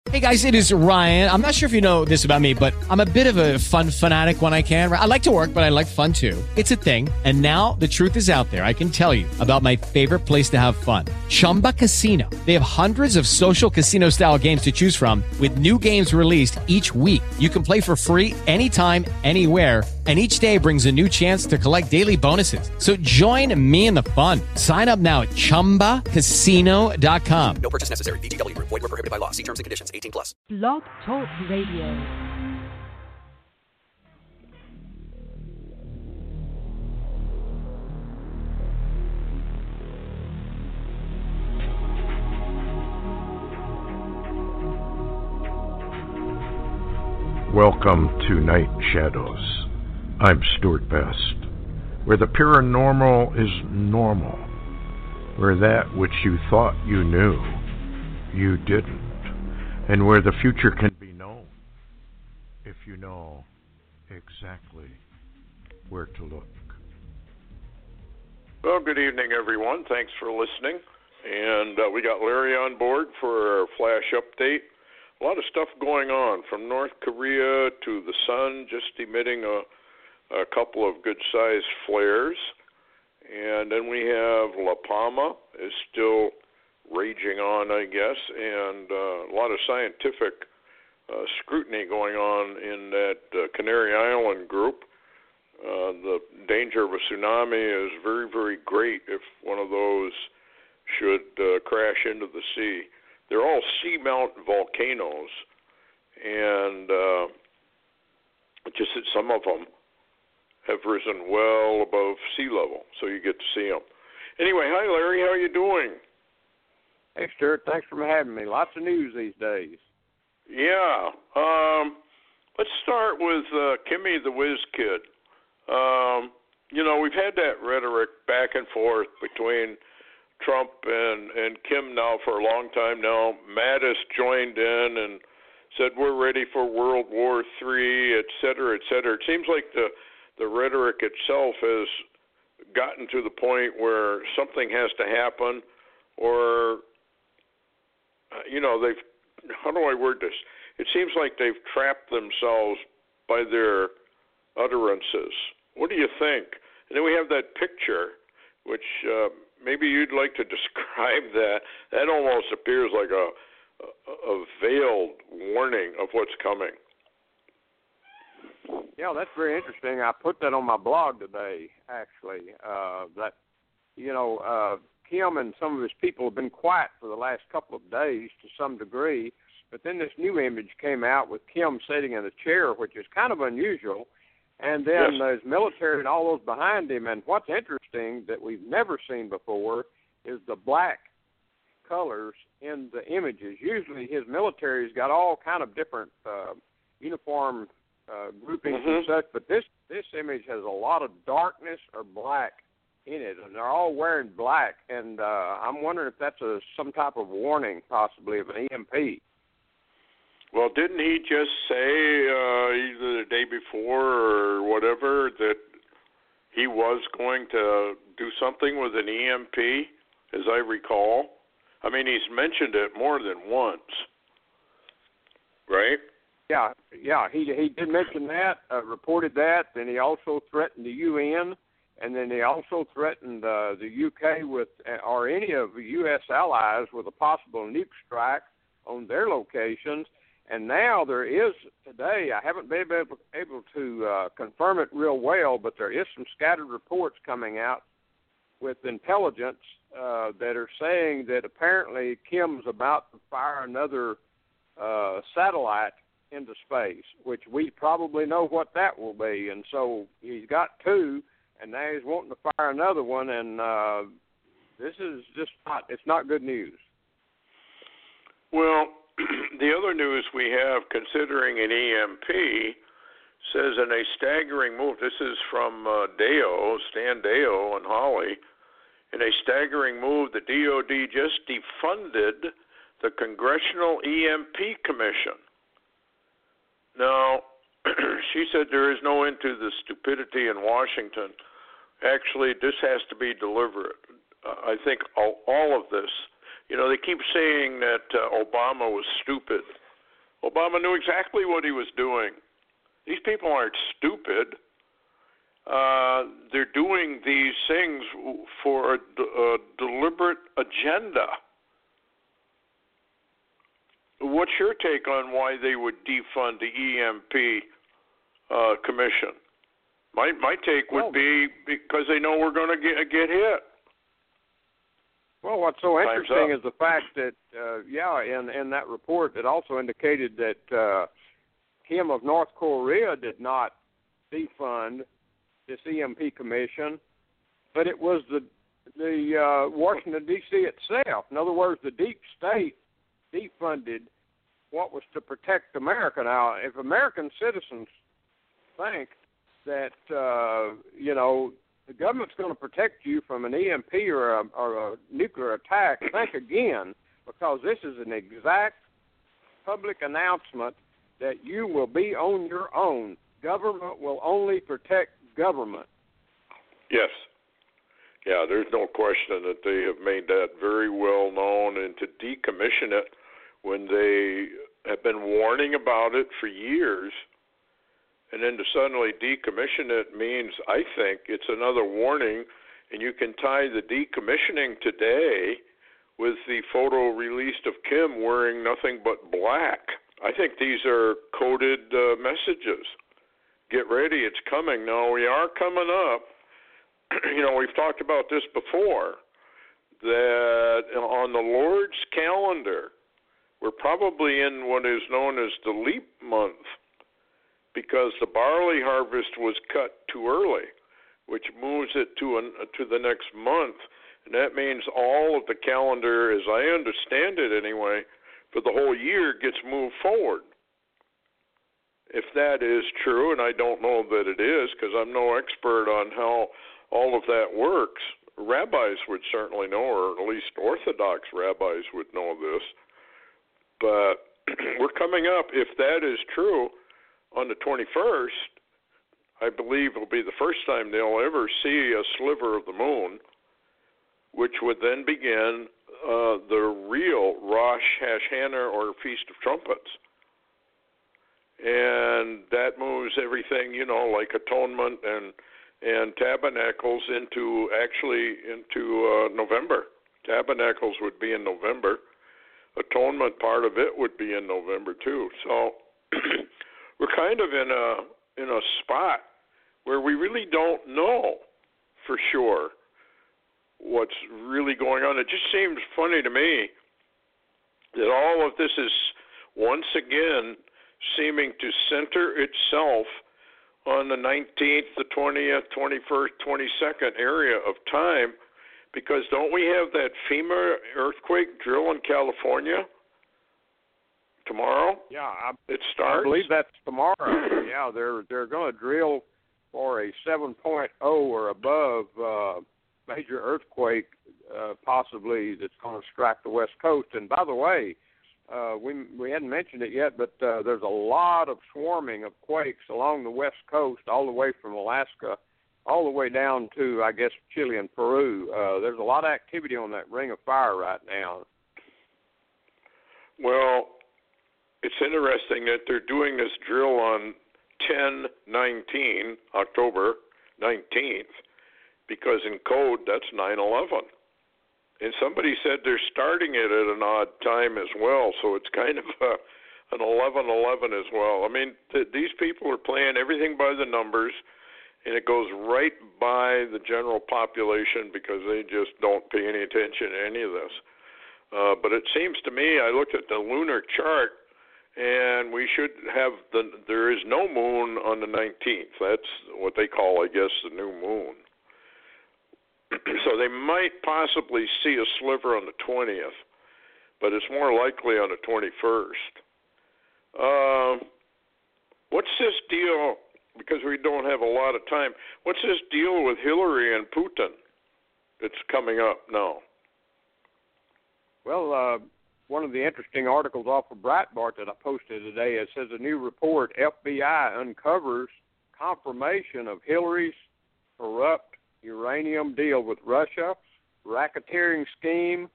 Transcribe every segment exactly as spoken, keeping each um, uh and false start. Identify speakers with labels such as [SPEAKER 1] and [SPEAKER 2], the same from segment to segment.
[SPEAKER 1] Hey guys, it is Ryan. I'm not sure if you know this about me, but I'm a bit of a fun fanatic when I can. I like to work, but I like fun too. It's a thing. And now the truth is out there. I can tell you about my favorite place to have fun. Chumba Casino. They have hundreds of social casino style games to choose from with new games released each week. You can play for free anytime, anywhere. And each day brings a new chance to collect daily bonuses. So join me in the fun. Sign up now at chumba casino dot com.
[SPEAKER 2] No purchase necessary. V G W. Void where prohibited by law. See terms and conditions. eighteen plus.
[SPEAKER 3] Blog Talk Radio.
[SPEAKER 4] Welcome to Night Shadows. I'm Stuart Best, where the paranormal is normal, where that which you thought you knew, you didn't, and where the future can be known if you know exactly where to look. Well, good evening, everyone. Thanks for listening. And uh, we got Larry on board for our flash update. A lot of stuff going on, from North Korea to the sun just emitting a, a couple of good-sized flares. And then we have La Palma is still raging on, I guess, and uh, a lot of scientific uh, scrutiny going on in that uh, Canary Island group. Uh, the danger of a tsunami is very, very great if one of those should uh, crash into the sea. They're all seamount volcanoes, and uh, just that some of them have risen well above sea level, so you get to see them. Anyway, hi, Larry. How are you doing?
[SPEAKER 5] Hey, Stuart. Thanks for having me. Lots of news these days.
[SPEAKER 4] Yeah. Um, let's start with uh, Kimmy the Whiz Kid. Um, you know, we've had that rhetoric back and forth between Trump and, and Kim now for a long time now. Mattis joined in and said we're ready for World War Three, et cetera, et cetera. It seems like the, the rhetoric itself has gotten to the point where something has to happen, or, you know, they've, how do I word this? It seems like they've trapped themselves by their utterances. What do you think? And then we have that picture, which uh, maybe you'd like to describe that. That almost appears like a, a, a veiled warning of what's coming.
[SPEAKER 5] Yeah, that's very interesting. I put that on my blog today, actually. Uh, that, you know, uh, Kim and some of his people have been quiet for the last couple of days to some degree, but then this new image came out with Kim sitting in a chair, which is kind of unusual, and then yes. there's military and all those behind him. And what's interesting that we've never seen before is the black colors in the images. Usually his military's got all kind of different uh, uniform uh, groupings mm-hmm. and such, but this, this image has a lot of darkness or black in it, and they're all wearing black, and uh, I'm wondering if that's a some type of warning, possibly, of an E M P.
[SPEAKER 4] Well, didn't he just say uh, either the day before or whatever that he was going to do something with an E M P, as I recall? I mean, he's mentioned it more than once, right?
[SPEAKER 5] Yeah, yeah, he he did mention that, uh, reported that, and he also threatened the U N. And then they also threatened uh, the U K with, or any of the U S allies with a possible nuke strike on their locations. And now there is, today, I haven't been able, able to uh, confirm it real well, but there is some scattered reports coming out with intelligence uh, that are saying that apparently Kim's about to fire another uh, satellite into space, which we probably know what that will be. And so he's got two. And now he's wanting to fire another one, and uh, this is just not, it's not good news.
[SPEAKER 4] Well, the other news we have, considering an E M P, says in a staggering move, this is from uh, Deo, Stan Deo and Holly, in a staggering move, the D O D just defunded the Congressional E M P Commission. Now, she said there is no end to the stupidity in Washington. Actually, this has to be deliberate. Uh, I think all, all of this, you know, they keep saying that uh, Obama was stupid. Obama knew exactly what he was doing. These people aren't stupid. Uh, they're doing these things for a, a deliberate agenda. What's your take on why they would defund the E M P uh, commission? My my take would well, be because they know we're going to get get hit.
[SPEAKER 5] Well, what's so interesting is the fact that, uh, yeah, in, in that report, it also indicated that uh, Kim of North Korea did not defund this E M P commission, but it was the the uh, Washington, D C itself. In other words, the deep state defunded what was to protect America. Now, if American citizens think that, uh, you know, the government's going to protect you from an E M P or a, or a nuclear attack, think again, because this is an exact public announcement that you will be on your own. Government will only protect government.
[SPEAKER 4] Yes. Yeah, there's no question that they have made that very well known, and to decommission it when they have been warning about it for years, and then to suddenly decommission it means, I think, it's another warning, and you can tie the decommissioning today with the photo released of Kim wearing nothing but black. I think these are coded uh, messages. Get ready, it's coming. Now, we are coming up. You know, we've talked about this before, that on the Lord's calendar, we're probably in what is known as the leap month, because the barley harvest was cut too early, which moves it to an, to the next month. And that means all of the calendar, as I understand it anyway, for the whole year gets moved forward. If that is true, and I don't know that it is because I'm no expert on how all of that works, rabbis would certainly know, or at least Orthodox rabbis would know this. But we're coming up, if that is true, on the twenty-first, I believe will be the first time they'll ever see a sliver of the moon, which would then begin uh, the real Rosh Hashanah, or Feast of Trumpets. And that moves everything, you know, like atonement and and tabernacles into actually into uh, November. Tabernacles would be in November. Atonement part of it would be in November too. So we're kind of in a in a spot where we really don't know for sure what's really going on. It just seems funny to me that all of this is once again seeming to center itself on the nineteenth, the twentieth, twenty-first, twenty-second area of time, because don't we have that FEMA earthquake drill in California tomorrow?
[SPEAKER 5] Yeah, I,
[SPEAKER 4] it starts.
[SPEAKER 5] I believe that's tomorrow. Yeah, they're they're going to drill for a seven point oh or above uh, major earthquake, uh, possibly that's going to strike the West Coast. And by the way, Uh, we we hadn't mentioned it yet, but uh, there's a lot of swarming of quakes along the West Coast, all the way from Alaska, all the way down to, I guess, Chile and Peru. Uh, there's a lot of activity on that ring of fire right now.
[SPEAKER 4] Well, it's interesting that they're doing this drill on ten nineteen, October nineteenth, because in code that's nine eleven. And somebody said they're starting it at an odd time as well, so it's kind of a, an eleven eleven as well. I mean, th- these people are playing everything by the numbers, and it goes right by the general population because they just don't pay any attention to any of this. Uh, but it seems to me, I looked at the lunar chart, and we should have the, there is no moon on the nineteenth. That's what they call, I guess, the new moon. So they might possibly see a sliver on the twentieth, but it's more likely on the twenty-first. Uh, what's this deal, because we don't have a lot of time, what's this deal with Hillary and Putin that's coming up now?
[SPEAKER 5] Well, uh, one of the interesting articles off of Breitbart that I posted today, it says a new report, F B I uncovers confirmation of Hillary's corrupt uranium deal with Russia, racketeering scheme,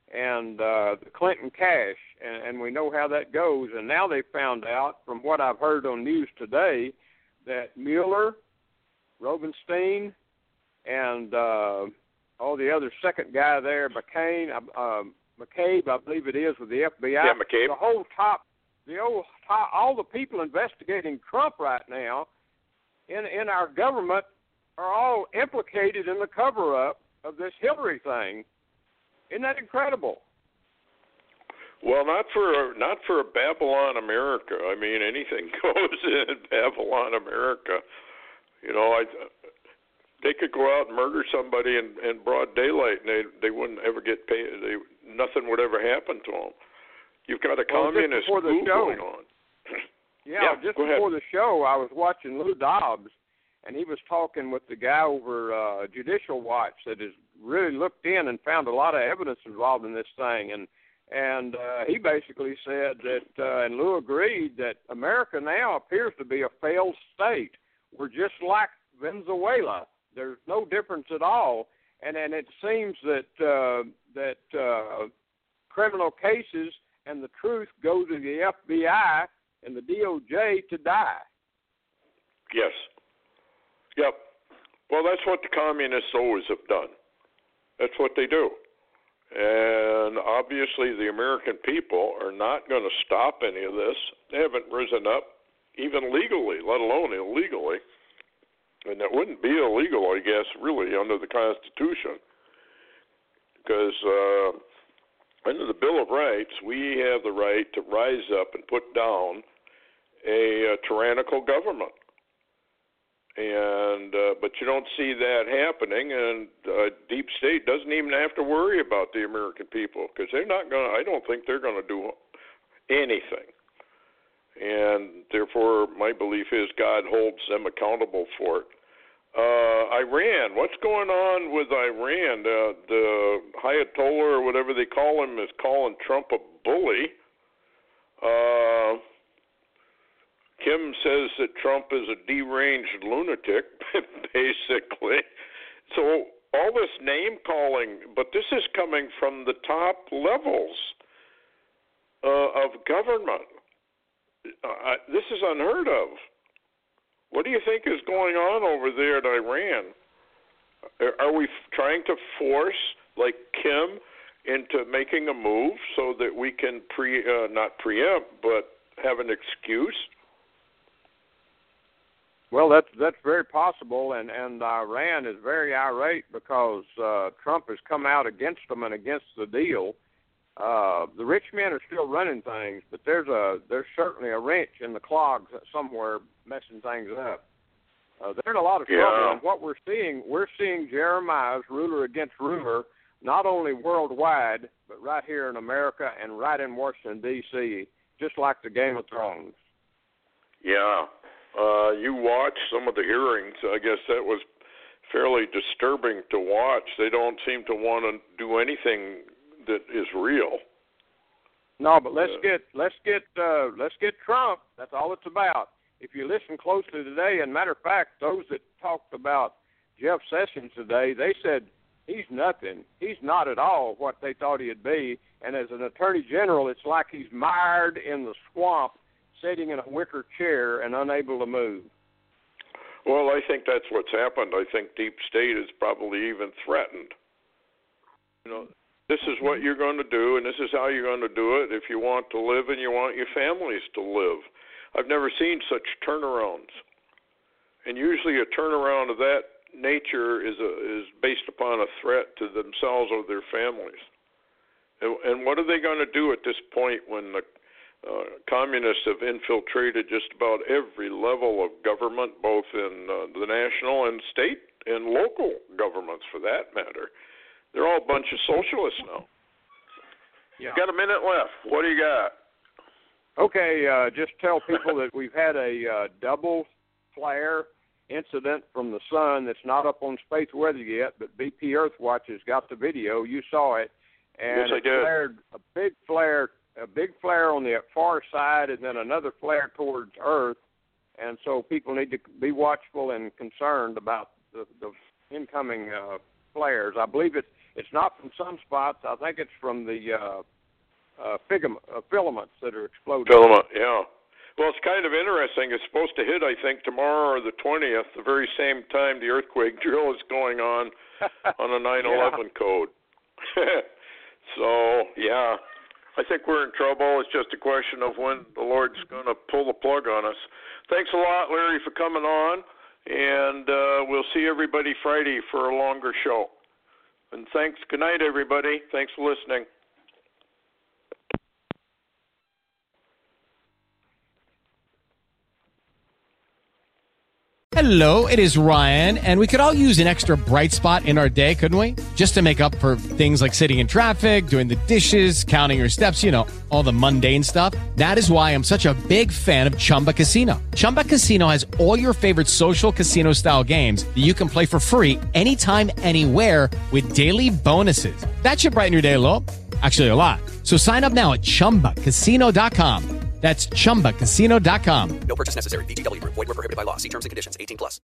[SPEAKER 5] and uh, the Clinton cash, and, and we know how that goes. And now they found out, from what I've heard on news today, that Mueller, Rosenstein, and uh, all the other second guy there, McCain, uh, McCabe, I believe it is, with the F B I.
[SPEAKER 4] Yeah, McCabe.
[SPEAKER 5] The whole top, the old top, all the people investigating Trump right now in in our government are all implicated in the cover-up of this Hillary thing. Isn't that incredible?
[SPEAKER 4] Well, not for not for Babylon America. I mean, anything goes in Babylon America. You know, I. They could go out and murder somebody in, in broad daylight, and they they wouldn't ever get paid. They, nothing would ever happen to them. You've got a
[SPEAKER 5] well,
[SPEAKER 4] communist coup going on.
[SPEAKER 5] yeah,
[SPEAKER 4] yeah,
[SPEAKER 5] just
[SPEAKER 4] go
[SPEAKER 5] before
[SPEAKER 4] ahead.
[SPEAKER 5] the show, I was watching Lou Dobbs, and he was talking with the guy over uh, Judicial Watch that has really looked in and found a lot of evidence involved in this thing. And and uh, he basically said that, uh, and Lou agreed, that America now appears to be a failed state. We're just like Venezuela. There's no difference at all, and and it seems that uh, that uh, criminal cases and the truth go to the F B I and the D O J to die.
[SPEAKER 4] Yes. Yep. Well, that's what the communists always have done. That's what they do. And obviously the American people are not going to stop any of this. They haven't risen up, even legally, let alone illegally. And it wouldn't be illegal, I guess, really, under the Constitution. Because uh, under the Bill of Rights, we have the right to rise up and put down a, a tyrannical government. And uh, but you don't see that happening, and uh, deep state doesn't even have to worry about the American people, because they're not going to, I don't think they're going to do anything. And therefore, my belief is God holds them accountable for it. Uh, Iran, what's going on with Iran? Uh, the Ayatollah, or whatever they call him, is calling Trump a bully. Uh, Kim says that Trump is a deranged lunatic, basically. So all this name-calling, but this is coming from the top levels uh, of government. Uh, this is unheard of. What do you think is going on over there at Iran? Are we trying to force, like Kim, into making a move so that we can pre, uh, not preempt, but have an excuse?
[SPEAKER 5] Well, that's that's very possible, and, and Iran is very irate because uh, Trump has come out against them and against the deal. Uh, the rich men are still running things, but there's a there's certainly a wrench in the clogs somewhere messing things up. Uh, they're in a lot of trouble,
[SPEAKER 4] yeah.
[SPEAKER 5] and what we're seeing, we're seeing Jeremiah's ruler against ruler, not only worldwide, but right here in America and right in Washington, D C, just like the Game of Thrones.
[SPEAKER 4] Yeah. Uh, you watched some of the hearings. I guess that was fairly disturbing to watch. They don't seem to want to do anything that is real.
[SPEAKER 5] No, but let's
[SPEAKER 4] uh,
[SPEAKER 5] get let's get uh, let's get Trump. That's all it's about. If you listen closely today, and matter of fact, those that talked about Jeff Sessions today, they said he's nothing. He's not at all what they thought he'd be. And as an attorney general, it's like he's mired in the swamp, sitting in a wicker chair and unable to move.
[SPEAKER 4] Well, I think that's what's happened. I think deep state is probably even threatened. You know, this is what you're going to do, and this is how you're going to do it if you want to live and you want your families to live. I've never seen such turnarounds. And usually a turnaround of that nature is a, is based upon a threat to themselves or their families. And, and what are they going to do at this point when the Uh, communists have infiltrated just about every level of government, both in uh, the national and state and local governments, for that matter? They're all a bunch of socialists now.
[SPEAKER 5] Yeah.
[SPEAKER 4] Got a minute left. What do you got?
[SPEAKER 5] Okay, uh, just tell people that we've had a uh, double flare incident from the sun that's not up on space weather yet, but B P Earthwatch has got the video. You saw it. And
[SPEAKER 4] yes, I
[SPEAKER 5] it
[SPEAKER 4] did.
[SPEAKER 5] flared a big flare a big flare on the far side and then another flare towards Earth, and so people need to be watchful and concerned about the, the incoming uh, flares. I believe it, It's not from sunspots. I think it's from the uh, uh, figament, uh, filaments that are exploding.
[SPEAKER 4] Filament, yeah. Well, it's kind of interesting. It's supposed to hit, I think, tomorrow or the twentieth, the very same time the earthquake drill is going on on a nine eleven yeah. code. So, yeah, I think we're in trouble. It's just a question of when the Lord's going to pull the plug on us. Thanks a lot, Larry, for coming on, and uh, we'll see everybody Friday for a longer show. And thanks. Good night, everybody. Thanks for listening.
[SPEAKER 1] Hello, it is Ryan, and we could all use an extra bright spot in our day, couldn't we? Just to make up for things like sitting in traffic, doing the dishes, counting your steps, you know, all the mundane stuff. That is why I'm such a big fan of Chumba Casino. Chumba Casino has all your favorite social casino-style games that you can play for free anytime, anywhere with daily bonuses. That should brighten your day a little. Actually, a lot. So sign up now at chumba casino dot com. That's chumba casino dot com.
[SPEAKER 2] No purchase necessary. V G W Group. Void where prohibited by law. See terms and conditions. eighteen plus.